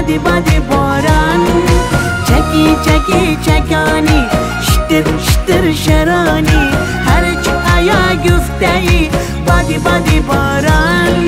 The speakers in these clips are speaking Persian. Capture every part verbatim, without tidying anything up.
بادی بادی باران چکی چکی چکانی شتر شتر شرانی هرچی آیا گفته ای بادی بادی باران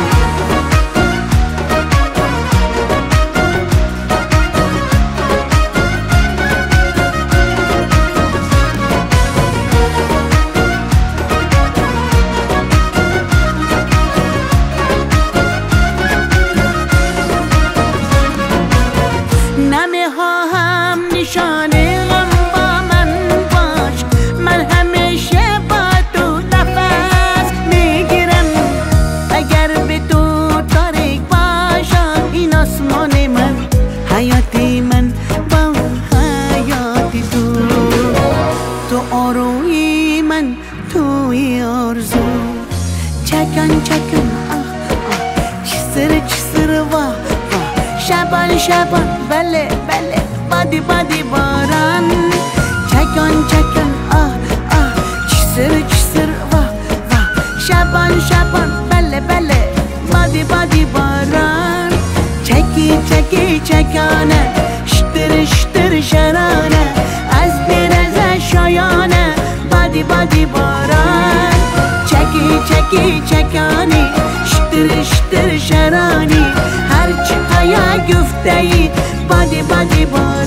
نمه ها هم نشانه غم با من باش من همیشه با تو نفس میگیرم اگر به تو تاریک باشم این آسمان من حیاتی من با حیاتی تو تو آروی من توی آرزو چکن چکن آه آه چی سر چی سر واه شبان شبان بله بله بادی بادی باران چکن چکن آه آه چی سر چی سر واه واه شبان شبان بله بله بادی بادی باران چکی چکی چکانه شتر شتر شرانه از بیرزه شایانه بادی بادی باران چکی چکی چکانی شتر شتر شرانی هرچی آیا گفته ای بادی بادی باران